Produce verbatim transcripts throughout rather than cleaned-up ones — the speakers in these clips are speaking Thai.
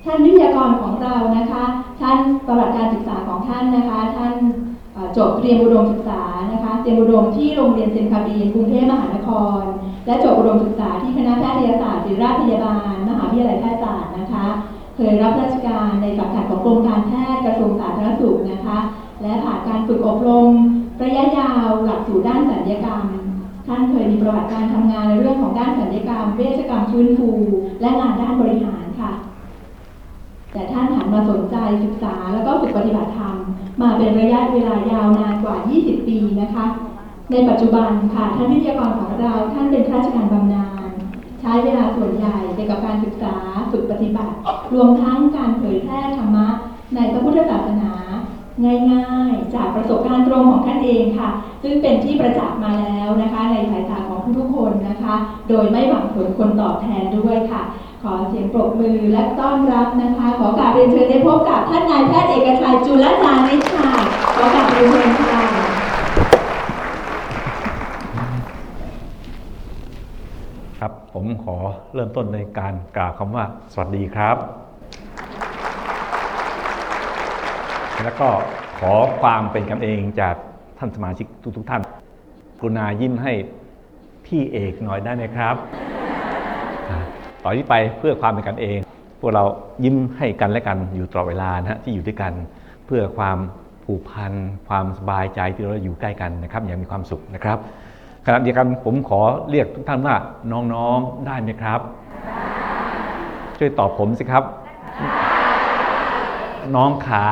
ท่านวิทยากรของเรานะคะท่านประวัติการศึกษาของท่านนะคะท่านจบเตรียมอุดมศึกษานะคะเตรียมอุดมที่โรงเรียนเซนคาบีนกรุงเทพมหานครและจบอุดมศึกษาที่คณะแพทยศาสตร์ศิริราชพยาบาลมหาวิทยาลัยแพทยศาสตร์นะคะเคยรับราชการในสังกัดของกรมการแพทย์กระทรวงสาธารณสุขนะคะและผ่านการฝึกอบรมระยะยาวหลักสูตรด้านศัลยกรรมท่านเคยมีประวัติการทำงานในเรื่องของด้านศัลยกรรมเวชกรรมฟื้นฟูและงานด้านบริหารค่ะแต่ท่านหันมาสนใจศึกษาแล้วก็ฝึกปฏิบัติธรรมมาเป็นระยะเวลายาวนานกว่ายี่สิบปีนะคะในปัจจุบันค่ะท่านวิทยากรของเราท่านเป็นข้าราชการบำนาญใช้เวลาส่วนใหญ่ไปกับการศึกษาฝึกปฏิบัติรวมทั้งการเผยแพร่ธรรมะในพระพุทธศาสนาง่ายๆจากประสบการณ์ตรงของท่านเองค่ะซึ่งเป็นที่ประจักษ์มาแล้วนะคะในสายตาของทุกๆคนนะคะโดยไม่หวังผลคนตอบแทนด้วยค่ะขอเสียงปรบมือและต้อนรับนะคะขอกราบเรียนเชิญได้พบกับท่านนายแพทย์เอกชัยจุลจาริกค่ะขอกราบเรียนเชิญค่ะครับผมขอเริ่มต้นในการกล่าวคำว่าสวัสดีครับแล้วก็ขอความเป็นกันเองจากท่านสมาชิกทุกๆท่านกรุณายิ้มให้พี่เอกหน่อยได้ไหมครับต่อที่ไปเพื่อความเป็นกันเองพวกเรายิ้มให้กันและกันอยู่ตลอดเวลานะที่อยู่ด้วยกันเพื่อความผูกพันความสบายใจที่เราอยู่ใกล้กันนะครับอย่างมีความสุขนะครับขณะเดียวกันผมขอเรียกทุกท่านว่าน้องๆได้ไหมครับช่วยตอบผมสิครับน้องขา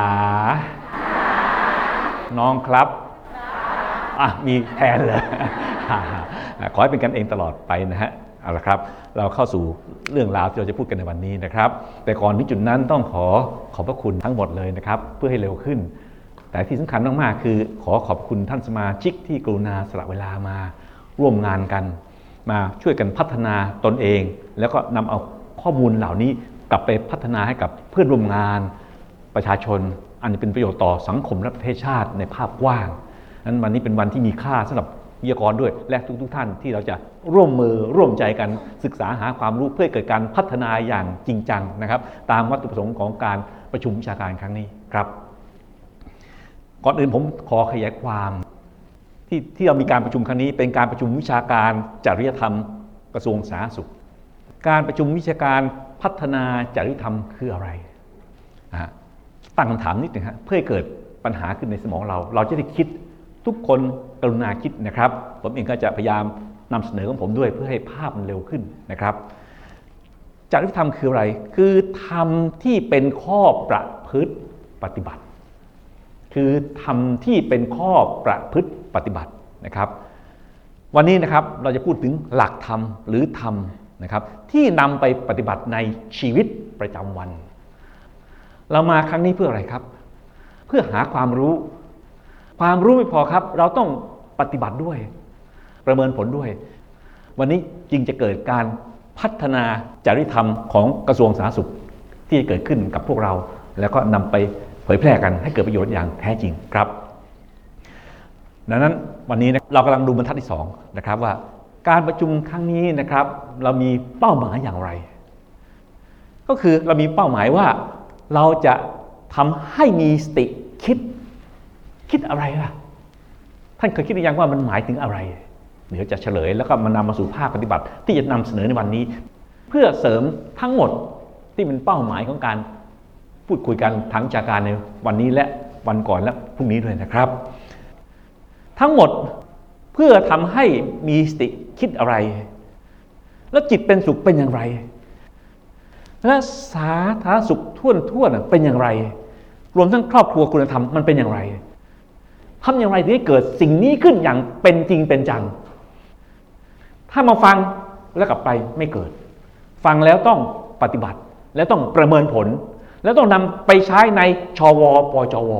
น้องครับอ่ะมีแทนเลยขอให้เป็นกันเองตลอดไปนะฮะเอาละครับเราเข้าสู่เรื่องราวที่เราจะพูดกันในวันนี้นะครับแต่ก่อนที่จุดนั้นต้องขอขอบพระคุณทั้งหมดเลยนะครับเพื่อให้เร็วขึ้นแต่ที่สำคัญมากๆคือขอขอบคุณท่านสมาชิกที่กรุณาสละเวลามาร่วมงานกันมาช่วยกันพัฒนาตนเองแล้วก็นำเอาข้อมูลเหล่านี้กลับไปพัฒนาให้กับเพื่อนร่วมงานประชาชนอันนี้เป็นประโยชน์ต่อสังคมและประเทศชาติในภาพกว้างนั้นวันนี้เป็นวันที่มีค่าสำหรับวิทยากรด้วยและทุกๆท่านที่เราจะร่วมมือร่วมใจกันศึกษาหาความรู้เพื่อเกิดการพัฒนาอย่างจริงจังนะครับตามวัตถุประสงค์ของการประชุมวิชาการครั้งนี้ครับก่อนอื่นผมขอขยายความที่ที่เรามีการประชุมครั้งนี้เป็นการประชุมวิชาการจริยธรรมกระทรวงสาธารณสุขการประชุมวิชาการพัฒนาจริยธรรมคืออะไรตั้งคำถามนิดหนึ่งฮะเพื่อให้เกิดปัญหาขึ้นในสมองเราเราจะได้คิดทุกคนกรุณาคิดนะครับผมเองก็จะพยายามนำเสนอของผมด้วยเพื่อให้ภาพมันเร็วขึ้นนะครับจริยธรรมคืออะไรคือธรรมที่เป็นข้อประพฤติปฏิบัติคือธรรมที่เป็นข้อประพฤติปฏิบัตินะครับวันนี้นะครับเราจะพูดถึงหลักธรรมหรือธรรมนะครับที่นำไปปฏิบัติในชีวิตประจำวันเรามาครั้งนี้เพื่ออะไรครับเพื่อหาความรู้ความรู้ไม่พอครับเราต้องปฏิบัติด้วยประเมินผลด้วยวันนี้จึงจะเกิดการพัฒนาจริยธรรมของกระทรวงสาธารณสุขที่จะเกิดขึ้นกับพวกเราแล้วก็นำไปเผยแพร่กันให้เกิดประโยชน์อย่างแท้จริงครับดังนั้นวันนี้เรากำลังดูบรรทัดที่สองนะครับว่าการประชุมครั้งนี้นะครับเรามีเป้าหมายอย่างไรก็คือเรามีเป้าหมายว่าเราจะทำให้มีสติคิดคิดอะไรล่ะท่านเคยคิดหรือยังว่ามันหมายถึงอะไรเดี๋ยวจะเฉลยแล้วก็มานำมาสู่ภาคปฏิบัติที่จะนำเสนอในวันนี้เพื่อเสริมทั้งหมดที่เป็นเป้าหมายของการพูดคุยกันทางวิชาการในวันนี้และวันก่อนและพรุ่งนี้ด้วยนะครับทั้งหมดเพื่อทำให้มีสติคิดอะไรแล้วจิตเป็นสุขเป็นอย่างไรและสาธารณสุขทั่วทั่วเป็นอย่างไรรวมทั้งครอบครัวคุณธรรมมันเป็นอย่างไรทำอย่างไรถึงให้เกิดสิ่งนี้ขึ้นอย่างเป็นจริงเป็นจังถ้ามาฟังแล้วกลับไปไม่เกิดฟังแล้วต้องปฏิบัติแล้วต้องประเมินผลแล้วต้องนำไปใช้ในชวปจว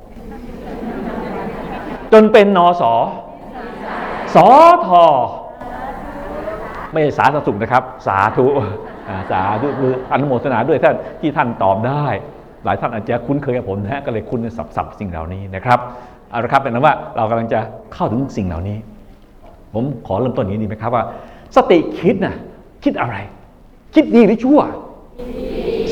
จนเป็นนสสทไม่ใช่สาธารณสุขนะครับสาธุสาธุคืออนุโมทนาด้วยท่านที่ท่านตอบได้หลายท่านอาจจะคุ้นเคยกับผมนะฮะก็เลยคุ้นสับสับสิ่งเหล่านี้นะครับเอาละครับเป็นนั้นว่าเรากำลังจะเข้าถึงสิ่งเหล่านี้ผมขอเริ่มต้นอย่างนี้ดีไหมครับว่าสติคิดนะคิดอะไรคิดดีหรือชั่ว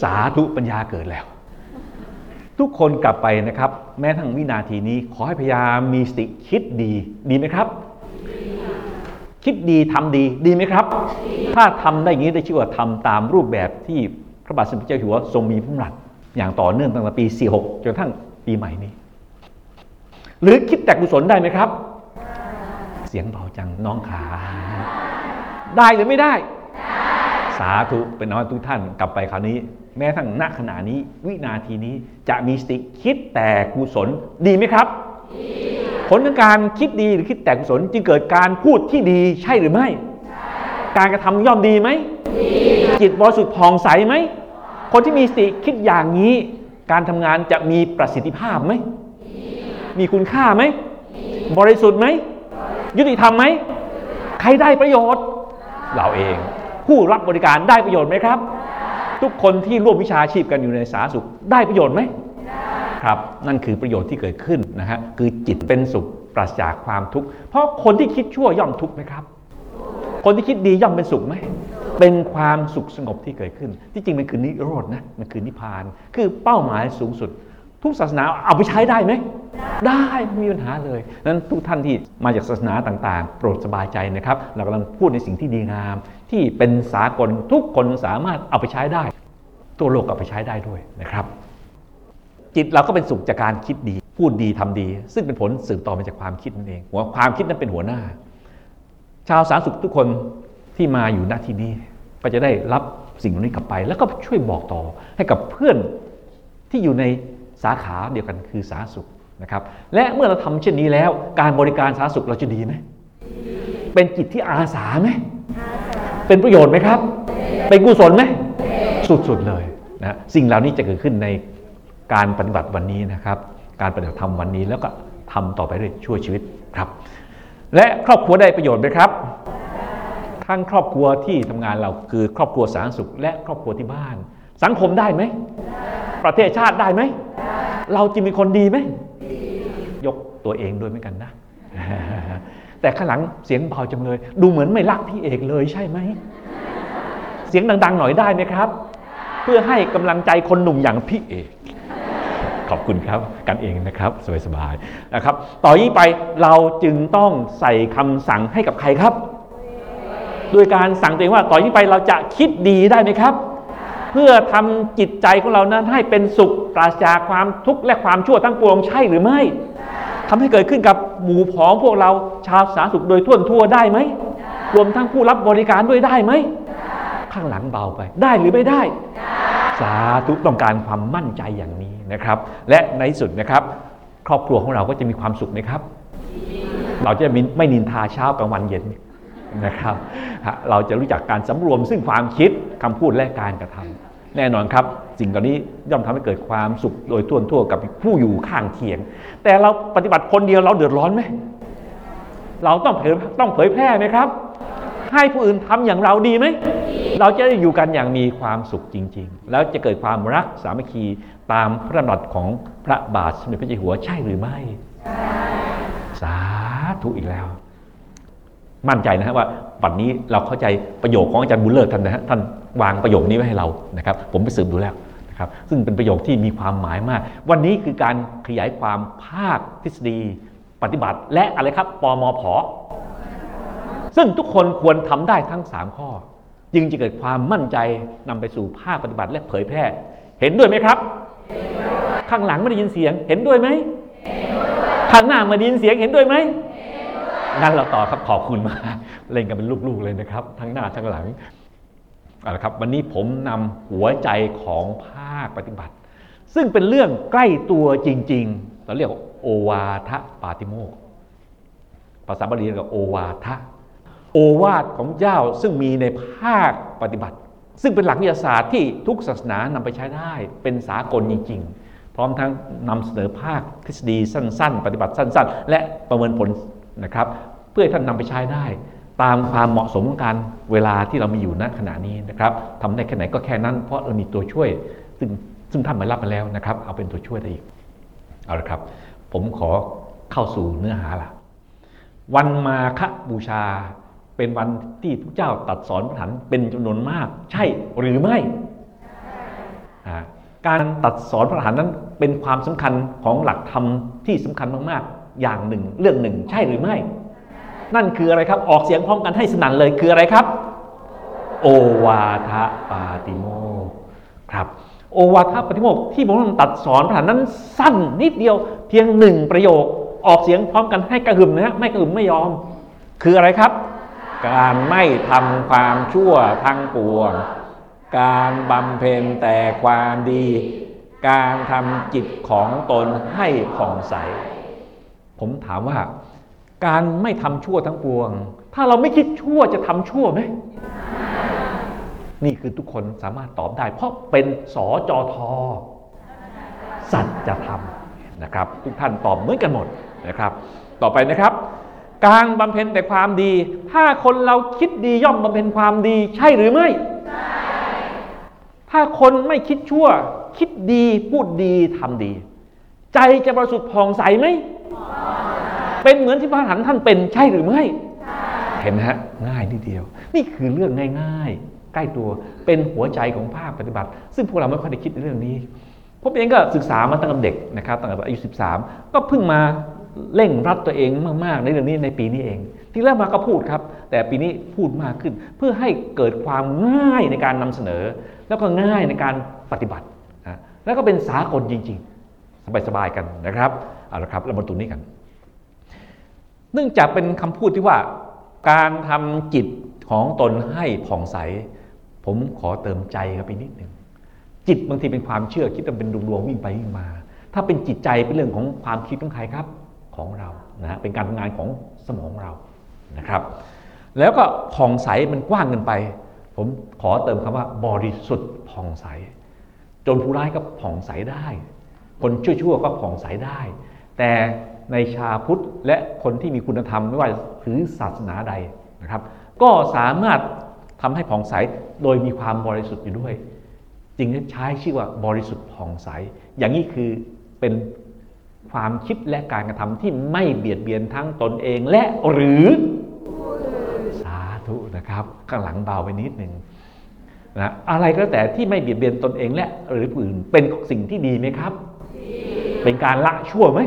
สาธุปัญญาเกิดแล้วทุกคนกลับไปนะครับแม้ทั้งวินาทีนี้ขอให้พยายามมีสติคิดดีดีไหมครับคิดดีทำดีดีไหมครับถ้าทำได้อย่างนี้ได้ชื่อว่าทำตามรูปแบบที่พระบาทสมเด็จเจ้าอยู่หัวทรงมีพระดำรัสอย่างต่อเนื่องตั้งแต่ปีสี่สิบหกจนกระทั่งปีใหม่นี้หรือคิดแต่กุศลได้ไหมครับเสียงเบาจังน้องขาได้หรือไม่ได้สาธุเป็นน้อยทุกท่านกลับไปคราวนี้แม้ทั้งณขณะนี้วินาทีนี้จะมีสติคิดแต่กุศลดีไหมครับผลของการคิดดีหรือคิดแต่กุศลจึงเกิดการพูดที่ดีใช่หรือไม่การกระทำย่อมดีไหมจิตบริสุทธิ์ผ่องใสไหมคนที่มีสติคิดอย่างนี้การทำงานจะมีประสิทธิภาพไหมมีคุณค่าไหมบริสุทธิ์ไหมยุติธรรมไหมใครได้ประโยชน์เราเองผู้รับบริการได้ประโยชน์ไหมครับทุกคนที่ร่วมวิชาชีพกันอยู่ในสาธารณสุขได้ประโยชน์ไหมครับนั่นคือประโยชน์ที่เกิดขึ้นนะฮะคือจิตเป็นสุขปราศจากความทุกข์เพราะคนที่คิดชั่วย่อมทุกข์ไหมครับคนที่คิดดีย่อมเป็นสุขไหมเป็นความสุขสงบที่เกิดขึ้นที่จริงมันคือนิโรธนะมันคือนิพพานคือเป้าหมายสูงสุดทุกศาสนาเอาไปใช้ได้ไหมได้ไม่มีปัญหาเลยนั้นทุกท่านที่มาจากศาสนาต่างๆโปรดสบายใจนะครับเรากำลังพูดในสิ่งที่ดีงามที่เป็นสากลทุกคนสามารถเอาไปใช้ได้ตัวโลกเอาไปใช้ได้ด้วยนะครับจิตเราก็เป็นสุขจากการคิดดีพูดดีทำดีซึ่งเป็นผลสืบต่อมาจากความคิดนั่นเองหัวความคิดนั้นเป็นหัวหน้าชาวสาธารณสุขทุกคนที่มาอยู่ณที่นี้ก็จะได้รับสิ่งนี้กลับไปแล้วก็ช่วยบอกต่อให้กับเพื่อนที่อยู่ในสาขาเดียวกันคือสาธารณสุขนะครับและเมื่อเราทำเช่นนี้แล้วการบริการสาธารณสุขเราจะดีไหมเป็นจิตที่อาสาไหมเป็นประโยชน์ไหมครับเป็นกุศลไหมสุดๆเลยนะสิ่งเหล่านี้จะเกิดขึ้นในการปฏิบัติวันนี้นะครับการปฏิบัติธรรมวันนี้แล้วก็ทำต่อไปเรื่อยช่วยชีวิตครับและครอบครัวได้ประโยชน์ไหมครับทั้งครอบครัวที่ทำงานเราคือครอบครัวสาธารณสุขและครอบครัวที่บ้านสังคมได้ไหมประเทศชาติได้ไหมเราจะมีคนดีไหมยกตัวเองด้วยเหมือนกันนะแต่ข้างหลังเสียงเบาจังเลยดูเหมือนไม่รักพี่เอกเลยใช่ไหมเสียงดังๆหน่อยได้ไหมครับเพื่อให้กำลังใจคนหนุ่มอย่างพี่เอกขอบคุณครับกันเองนะครับสบายๆนะครับต่อนี้ไปเราจึงต้องใส่คำสั่งให้กับใครครับโดยการสั่งตัวเองว่าต่อนี้ไปเราจะคิดดีได้ไหมครับเพื่อทำจิตใจของเรานั้นให้เป็นสุขปราศจากความทุกข์และความชั่วทั้งปวงใช่หรือไม่ทำให้เกิดขึ้นกับหมู่พ้องพวกเราชาวสาธารณสุขโดยทั่วทั่วได้ไหมรวมทั้งผู้รับบริการด้วยได้ไหมข้างหลังเบาไปได้หรือไม่ได้สาธุต้องการความมั่นใจอย่างนี้นะครับและในที่สุดนะครับครอบครัวของเราก็จะมีความสุขไหมครับเราจะไม่นินทาเช้ากลางวันเย็นนะครับเราจะรู้จักการสำรวมซึ่งความคิดคำพูดและการกระทำแน่นอนครับสิ่งเหล่านี้ย่อมทำให้เกิดความสุขโดยทั่วทั่วกับผู้อยู่ข้างเคียงแต่เราปฏิบัติคนเดียวเราเดือดร้อนไหมเราต้องเผยต้องเผยแพร่ไหมครับให้ผู้อื่นทำอย่างเราดีไหมเราจะได้อยู่กันอย่างมีความสุขจริงๆแล้วจะเกิดความรักสามัคคีตามพระดำรัสของพระบาทสมเด็จพระเจ้าอยู่หัวใช่หรือไม่สาธุอีกแล้วมั่นใจนะฮะว่าวันนี้เราเข้าใจประโยคของอาจารย์บุญเลิศท่านนะฮะท่านวางประโยคนี้ไว้ให้เรานะครับผมไปสืบดูแล้วนะครับซึ่งเป็นประโยคที่มีความหมายมากวันนี้คือการขยายความภาคทฤษฎีปฏิบัติและอะไรครับปมผ.ซึ่งทุกคนควรทำได้ทั้งสามข้อจึงจะเกิดความมั่นใจนำไปสู่ภาคปฏิบัติและเผยแพร่เห็นด้วยไหมครับข้างหลังไม่ได้ยินเสียงเห็นด้วยไหมข้างหน้าไม่ได้ยินเสียงเห็นด้วยไหมงั้นเราต่อครับขอบคุณมากเล่นกันเป็นลูกๆเลยนะครับทั้งหน้าทั้งหลังเอาละครับวันนี้ผมนำหัวใจของภาคปฏิบัติซึ่งเป็นเรื่องใกล้ตัวจริงๆเราเรียกว่าโอวาทปาติโมกข์ภาษาบาลีเรียกว่าโอวาทโอวาทของเจ้าซึ่งมีในภาคปฏิบัติซึ่งเป็นหลักวิทยาศาสตร์ที่ทุกศาสนานำไปใช้ได้เป็นสากลจริงๆพร้อมทั้งนำเสนอภาคทฤษฎีสั้นๆปฏิบัติสั้นๆและประเมินผลนะครับเพื่อให้ท่านนำไปใช้ได้ตามความเหมาะสมของการเวลาที่เรามีอยู่ณขณะนี้นะครับทำได้แค่ไหนก็แค่นั้นเพราะเรามีตัวช่วยซึ่งซึ่งท่านมารับมาแล้วนะครับเอาเป็นตัวช่วยได้อีกเอาละครับผมขอเข้าสู่เนื้อหาละวันมาฆบูชาเป็นวันที่พระเจ้าตรัสสอนพระธรรมเป็นจำนวนมากใช่หรือไม่การตรัสสอนพระอรหันต์นั้นเป็นความสำคัญของหลักธรรมที่สำคัญมากๆอย่างหนึ่งเรื่องหนึ่งใช่หรือไม่นั่นคืออะไรครับออกเสียงพร้อมกันให้สนั่นเลยคืออะไรครับโอวาทปาติโมกข์ครับโอวาทปาติโมกข์ที่ผมตรัสสอนพระอรหันต์นั้นสั้นนิดเดียวเพียงหนึ่งประโยคออกเสียงพร้อมกันให้กระหึ่มนะไม่กระหึ่มไม่ยอมคืออะไรครับการไม่ทำความชั่วทั้งปวงการบำเพ็ญแต่ความดีการทำจิตของตนให้ผ่องใสผมถามว่าการไม่ทำชั่วทั้งปวงถ้าเราไม่คิดชั่วจะทำชั่วไหมนี่คือทุกคนสามารถตอบได้เพราะเป็นสจท.สัจธรรมนะครับทุกท่านตอบเหมือนกันหมดนะครับต่อไปนะครับการบำเพ็ญแต่ความดีถ้าคนเราคิดดีย่อมบำเพ็ญความดีใช่หรือไม่ใช่ถ้าคนไม่คิดชั่วคิดดีพูดดีทำดีใจจะบริสุทธิ์ผ่องใสไหมเป็นเหมือนที่พระอรหันต์ท่านเป็นใช่หรือไม่เห็นไหมฮะง่ายนิดเดียวนี่คือเรื่องง่ายๆใกล้ตัวเป็นหัวใจของภาคปฏิบัติซึ่งพวกเราไม่ค่อยได้คิดในเรื่องนี้ผมเองก็ศึกษามาตั้งแต่เด็กนะครับตั้งแต่อายุสิบสามก็เพิ่งมาเร่งรัดตัวเองมากๆในเรื่องนี้ในปีนี้เองที่แรกมาก็พูดครับแต่ปีนี้พูดมากขึ้นเพื่อให้เกิดความง่ายในการนำเสนอแล้วก็ง่ายในการปฏิบัตินะแล้วก็เป็นสากลจริงๆสบายๆกันนะครับเอาละครับเรามาดูนี้กันเนื่องจากเป็นคำพูดที่ว่าการทำจิตของตนให้ผ่องใสผมขอเติมใจครับไปนิดหนึ่งจิตบางทีเป็นความเชื่อคิดว่าเป็นดวงๆวิ่งไปวิ่งมาถ้าเป็นจิตใจเป็นเรื่องของความคิดของใครครับของเรานะฮะเป็นการทำงานของสมองเรานะครับแล้วก็ผ่องใสมันกว้างเกินไปผมขอเติมคำว่าบริสุทธิ์ผ่องใสจนผู้ร้ายก็ผ่องใสได้คนชั่วๆก็ผ่องใสได้แต่ในชาวพุทธและคนที่มีคุณธรรมไม่ว่าถือศาสนาใดนะครับก็สามารถทำให้ผ่องใสโดยมีความบริสุทธิ์อยู่ด้วยจึงใช้ชื่อว่าบริสุทธิ์ผ่องใสอย่างนี้คือเป็นความคิดและการกระทำที่ไม่เบียดเบียนทั้งตนเองและหรือสาธุนะครับข้างหลังเบาไปนิดหนึ่งนะอะไรก็แต่ที่ไม่เบียดเบียนตนเองและหรือผู้อื่นเป็นสิ่งที่ดีไหมครับเป็นการละชั่วไหม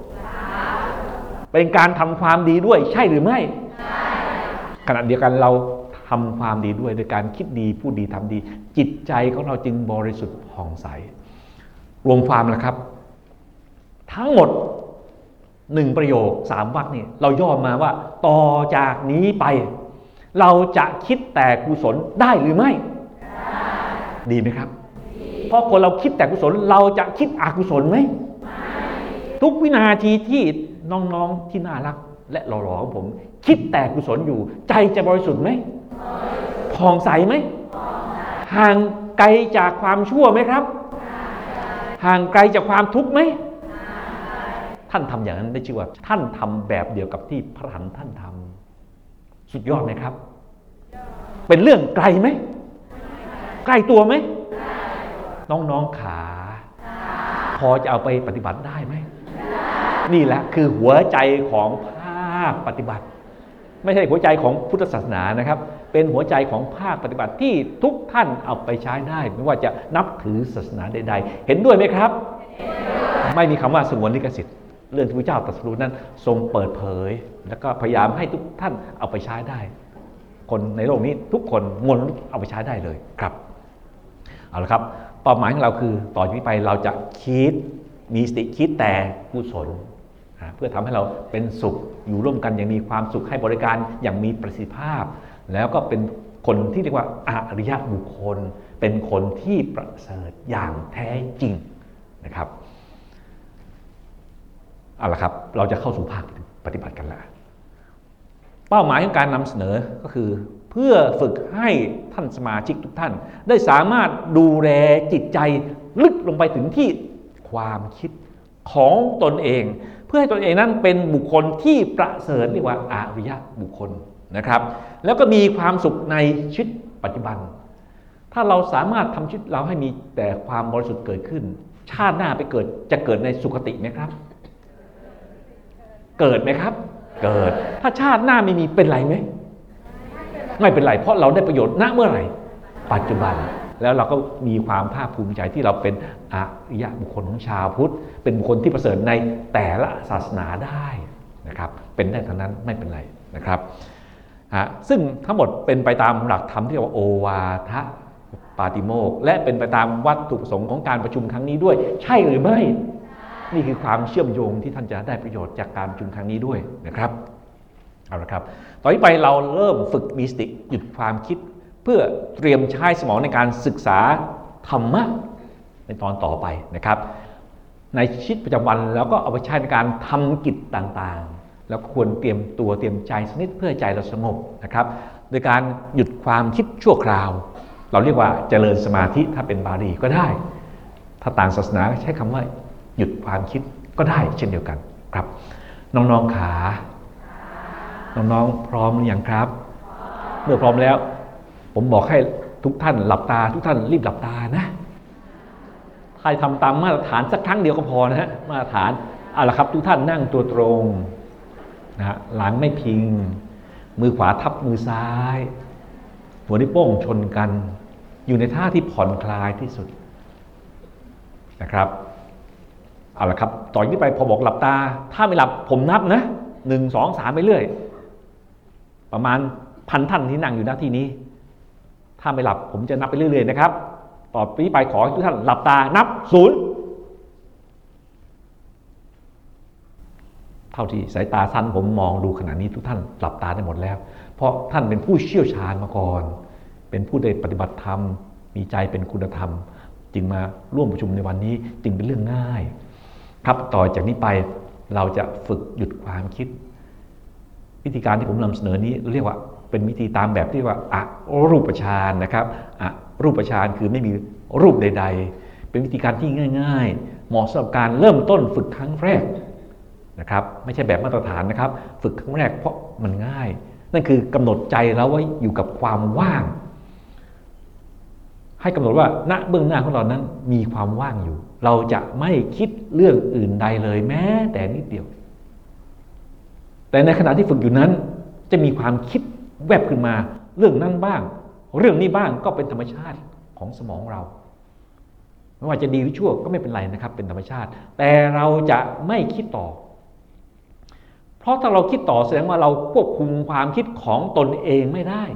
เป็นการทำความดีด้วยใช่หรือไม่ขณะเดียวกันเราทำความดีด้วยโดยการคิดดีพูดดีทำดีจิตใจของเราจึงบริสุทธิ์ผ่องใสรวมความนะครับทั้งหมดหนึ่งประโยคสามวรรคนี่เราย่อมาว่าต่อจากนี้ไปเราจะคิดแต่กุศลได้หรือไม่ดีไหมครับเพราะคนเราคิดแต่กุศลเราจะคิดอกุศลไหมทุกวินาทีที่น้องๆที่น่ารักและหล่อๆของผมคิดแต่กุศลอยู่ใจจะบริสุทธิ์ไหมผ่องใสไหมห่างไกลจากความชั่วไหมครับห่างไกลจากความทุกข์ไหมท่านทำอย่างนั้นได้ชื่อว่าท่านทำแบบเดียวกับที่พระอรหันต์ท่านทำสุดยอดไหมครับเป็นเรื่องไกลไหมใกล้ตัวไหมน้องๆขาพอจะเอาไปปฏิบัติได้ไหมนี่แหละคือหัวใจของภาคปฏิบัติไม่ใช่หัวใจของพุทธศาสนานะครับเป็นหัวใจของภาคปฏิบัติที่ทุกท่านเอาไปใช้ได้ไม่ว่าจะนับถือศาสนาใดๆเห็นด้วยไหมครับไม่มีคำว่าสงวนลิขสิทธิ์เรื่องที่พระเจ้าตรัสรู้นั้นทรงเปิดเผยแล้วก็พยายามให้ทุกท่านเอาไปใช้ได้คนในโลกนี้ทุกคนมวลเอาไปใช้ได้เลยครับเอาละครับเป้าหมายของเราคือต่อจากนี้ไปเราจะคิดมีสติคิดแต่กุศลเพื่อทำให้เราเป็นสุขอยู่ร่วมกันอย่างมีความสุขให้บริการอย่างมีประสิทธิภาพแล้วก็เป็นคนที่เรียกว่าอริยบุคคลเป็นคนที่ประเสริฐอย่างแท้จริงนะครับเอาละครับเราจะเข้าสู่ภาคปฏิบัติกันแล้วเป้าหมายของการนำเสนอก็คือเพื่อฝึกให้ท่านสมาชิกทุกท่านได้สามารถดูแลจิตใจลึกลงไปถึงที่ความคิดของตนเองเพื่อให้ตนเองนั้นเป็นบุคคลที่ประเสริฐเรียกว่าอริยบุคคลนะครับแล้วก็มีความสุขในชีวิตปัจจุบันถ้าเราสามารถทำชีวิตเราให้มีแต่ความบริสุทธิ์เกิดขึ้นชาติหน้าไปเกิดจะเกิดในสุคติไหมครับเกิดไหมครับเกิดถ้าชาติหน้าไม่มีเป็นไรไหมไม่เป็นไรเพราะเราได้ประโยชน์ณเมื่อไหร่ปัจจุบันแล้วเราก็มีความภาคภูมิใจที่เราเป็นอริยบุคคลของชาวพุทธเป็นบุคคลที่ประเสริฐในแต่ละศาสนาได้นะครับเป็นได้ทั้งนั้นไม่เป็นไรนะครับซึ่งทั้งหมดเป็นไปตามหลักธรรมที่เรียกว่าโอวาทปาติโมกข์และเป็นไปตามวัตถุประสงค์ของการประชุมครั้งนี้ด้วยใช่หรือไม่นี่คือความเชื่อมโยงที่ท่านจะได้ประโยชน์จากการประชุมครั้งนี้ด้วยนะครับเอาละครับต่อไปเราเริ่มฝึกมีสติหยุดความคิดเพื่อเตรียมใช้สมองในการศึกษาธรรมะในตอนต่อไปนะครับในชีวิตประจำวันแล้วก็เอาไปใช้ในการทำกิจต่างๆแล้วควรเตรียมตัวเตรียมใจสักนิดเพื่อใจเราสงบนะครับโดยการหยุดความคิดชั่วคราวเราเรียกว่าเจริญสมาธิถ้าเป็นบาลีก็ได้ถ้าต่างศาสนาใช้คำว่าหยุดความคิดก็ได้เช่นเดียวกันครับน้องๆขาน้องๆพร้อมหรือยังครับเมื่อพร้อมแล้วผมบอกให้ทุกท่านหลับตาทุกท่านรีบหลับตานะใครทำตามมาตรฐานสักครั้งเดียวก็พอนะฮะมาตรฐานเอาละครับทุกท่านนั่งตัวตรงนะฮะหลังไม่พิงมือขวาทับมือซ้ายหัวนิ้วโป้งชนกันอยู่ในท่าที่ผ่อนคลายที่สุดนะครับเอาละครับต่อจากนี้ไปพอบอกหลับตาถ้าไม่หลับผมนับนะหนึ่งสองสามไปเรื่อยประมาณพันท่านที่นั่งอยู่หน้าที่นี้ถ้าไม่หลับผมจะนับไปเรื่อยๆนะครับต่อไปนี้ไปขอให้ทุกท่านหลับตานับศูนย์เท่าที่สายตาสั้นผมมองดูขณะนี้ทุกท่านหลับตาได้หมดแล้วเพราะท่านเป็นผู้เชี่ยวชาญมาก่อนเป็นผู้ได้ปฏิบัติธรรมมีใจเป็นคุณธรรมจึงมาร่วมประชุมในวันนี้จึงเป็นเรื่องง่ายครับต่อจากนี้ไปเราจะฝึกหยุดความคิดวิธีการที่ผมนำเสนอนี้เรียกว่าเป็นวิธีตามแบบที่ว่าอรูปฌานนะครับอรูปฌานคือไม่มีรูปใดๆเป็นวิธีการที่ง่ายๆเหมาะสำหรับการเริ่มต้นฝึกครั้งแรกนะครับไม่ใช่แบบมาตรฐานนะครับฝึกครั้งแรกเพราะมันง่ายนั่นคือกำหนดใจเราไว้อยู่กับความว่างให้กำหนดว่าณเบื้องหน้าของเรานั้นมีความว่างอยู่เราจะไม่คิดเรื่องอื่นใดเลยแม้แต่นิดเดียวแต่ในขณะที่ฝึกอยู่นั้นจะมีความคิดแวบขึ้นมาเรื่องนั้นบ้างเรื่องนี้บ้างก็เป็นธรรมชาติของสมองเราไม่ว่าจะดีหรือชั่วก็ไม่เป็นไรนะครับเป็นธรรมชาติแต่เราจะไม่คิดต่อเพราะถ้าเราคิดต่อแสดงว่าเราควบคุมความคิดของตนเองไม่ได้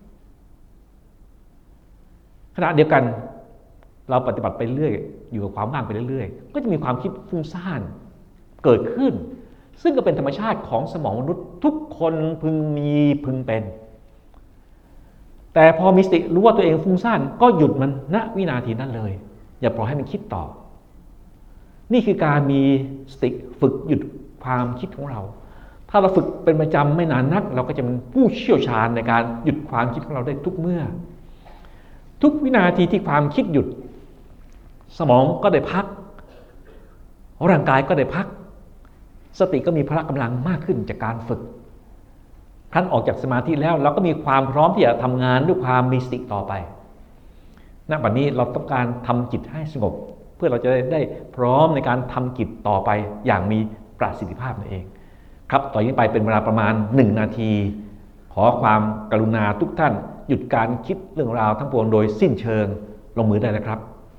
ขณะเดียวกันเราปฏิบัติไปเรื่อยอยู่กับความว่างไปเรื่อยๆก็จะมีความคิดฟุ้งซ่านเกิดขึ้นซึ่งก็เป็นธรรมชาติของสมองมนุษย์ทุกคนพึงมีพึงเป็นแต่พอมีสติรู้ว่าตัวเองฟุ้งซ่านก็หยุดมันณวินาทีนั้นเลยอย่าปล่อยให้มันคิดต่อนี่คือการมีสติฝึกหยุดความคิดของเราถ้าเราฝึกเป็นประจำไม่นานนักเราก็จะเป็นผู้เชี่ยวชาญในการหยุดความคิดของเราได้ทุกเมื่อทุกวินาทีที่ความคิดหยุดสมองก็ได้พักร่างกายก็ได้พักสติก็มีพละกำลังมากขึ้นจากการฝึกครั้นออกจากสมาธิแล้วเราก็มีความพร้อมที่จะทำงานด้วยความมีสติต่อไปณบัดนี้เราต้องการทำจิตให้สงบเพื่อเราจะได้พร้อมในการทำกิจต่อไปอย่างมีประสิทธิภาพนั่นเองครับต่อจากนี้ไปเป็นเวลาประมาณหนึ่งนาทีขอความกรุณาทุกท่านหยุดการคิดเรื่องราวทั้งปวงโดยสิ้นเชิงลงมือได้แล้วครับ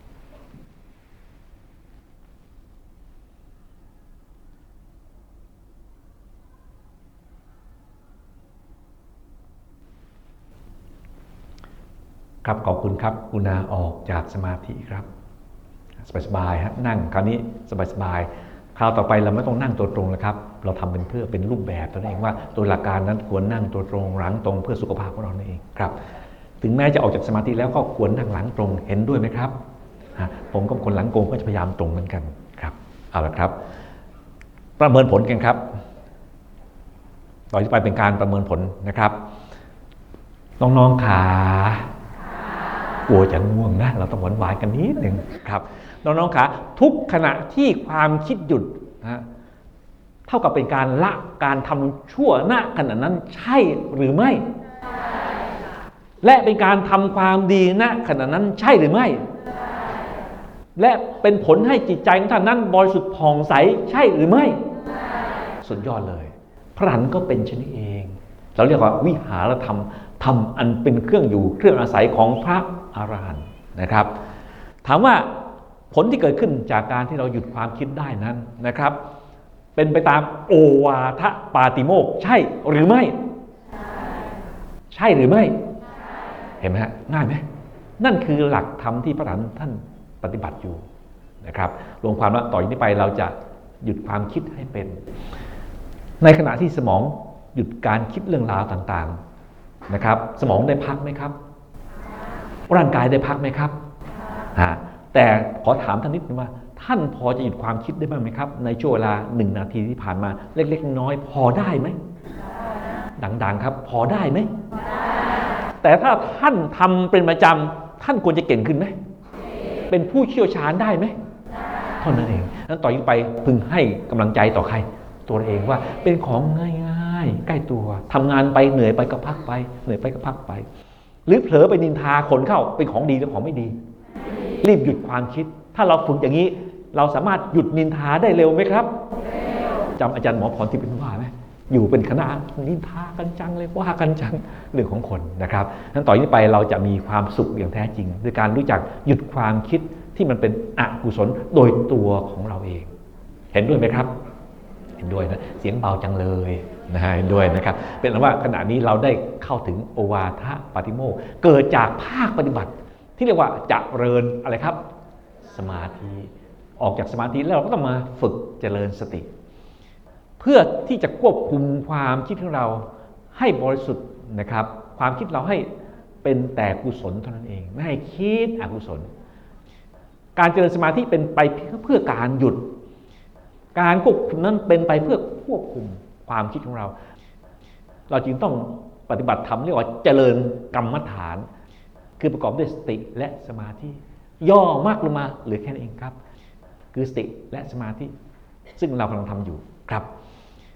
ครับขอบคุณครับกรุณาออกจากสมาธิครับสบายๆฮะนั่งคราวนี้สบายๆคราวต่อไปเราไม่ต้องนั่งตัวตรงแล้วครับเราทำเป็นเพื่อเป็นรูปแบบตัวเองว่าโดยหลักการนั้นควรนั่งตัวตรงหลังตรงเพื่อสุขภาพของเราเองครับถึงแม้จะออกจากสมาธิแล้วก็ควรนั่งหลังตรงเห็นด้วยไหมครับผมก็คนหลังโกงก็จะพยายามตรงเหมือนกันครับเอาละครับประเมินผลกันครับต่อไปเป็นการประเมินผลนะครับน้องๆขากลัวจะง่วงนะเราต้องหวานหวานกันนิดหนึ่งครับน้องๆขาทุกขณะที่ความคิดหยุดนะเท่ากับเป็นการละการทำชั่วณขณะนั้นใช่หรือไม่และเป็นการทำความดีณขณะนั้นใช่หรือไม่และเป็นผลให้จิตใจของท่านนั้นบริสุทธิ์ผ่องใสใช่หรือไม่สุดยอดเลยพระอรหันต์ก็เป็นเช่นนี้เองเราเรียกว่าวิหารธรรมธรรมอันเป็นเครื่องอยู่เครื่องอาศัยของพระอรหันต์นะครับถามว่าผลที่เกิดขึ้นจากการที่เราหยุดความคิดได้นั้นนะครับเป็นไปตามโอวาทปาติโมกข์ใช่หรือไม่ใช่หรือไม่เห็นไหมฮะง่ายไหมนั่นคือหลักธรรมที่พระอรหันต์ท่านปฏิบัติอยู่นะครับรวมความว่าต่อจากนี้ไปเราจะหยุดความคิดให้เป็นในขณะที่สมองหยุดการคิดเรื่องราวต่างๆนะครับสมองได้พักไหมครับร่างกายได้พักไหมครับฮะแต่ขอถามท่านนิดนึงว่าท่านพอจะหยุดความคิดได้บ้างไหมครับในช่วงเวลาหนึ่งนาทีที่ผ่านมาเล็กๆน้อยๆพอได้ไหมดังๆครับพอได้ไหมแต่ถ้าท่านทำเป็นประจำท่านควรจะเก่งขึ้นไหมเป็นผู้เชี่ยวชาญได้ไหมเท่านั้นเองนั้นต่อไปพึงให้กำลังใจต่อใครตัวเองว่าเป็นของง่ายๆใกล้ตัวทำงานไปเหนื่อยไปก็พักไปเหนื่อยไปก็พักไปหรือเผลอไปนินทาคนเข้าเป็นของดีหรือของไม่ดีรีบหยุดความคิดถ้าเราฝึกอย่างนี้เราสามารถหยุดนินทาได้เร็วไหมครับจำอาจารย์หมอพรที่เป็นว่าไหมอยู่เป็นคณะนินทากันจังเลยว่ากันจังเรื่องของคนนะครับนั้นต่อจากนี้ไปเราจะมีความสุขอย่างแท้จริงด้วยการรู้จักหยุดความคิดที่มันเป็นอกุศลโดยตัวของเราเองเห็นด้วยไหมครับเห็นด้วยนะเสียงเบาจังเลยนะฮะเห็นด้วยนะครับเป็นอันว่าขณะนี้เราได้เข้าถึงโอวาทปาติโมกข์เกิดจากภาคปฏิบัติที่เรียกว่าเจริญอะไรครับสมาธิออกจากสมาธิแล้วเราก็ต้องมาฝึกเจริญสติเพื่อที่จะควบคุมความคิดของเราให้บริสุทธิ์นะครับความคิดเราให้เป็นแต่กุศลเท่านั้นเองไม่ให้คิดอกุศลการเจริญสมาธิเป็นไปเพื่อการหยุดการควบคุมนั้นเป็นไปเพื่อควบคุมความคิดของเราเราจึงต้องปฏิบัติธรรมเรียกว่าเจริญกรรมฐานคือประกอบด้วยสติและสมาธิย่อมากลงมาเหลือแค่นั้นเองครับคือสติและสมาธิซึ่งเรากำลังทำอยู่ครับ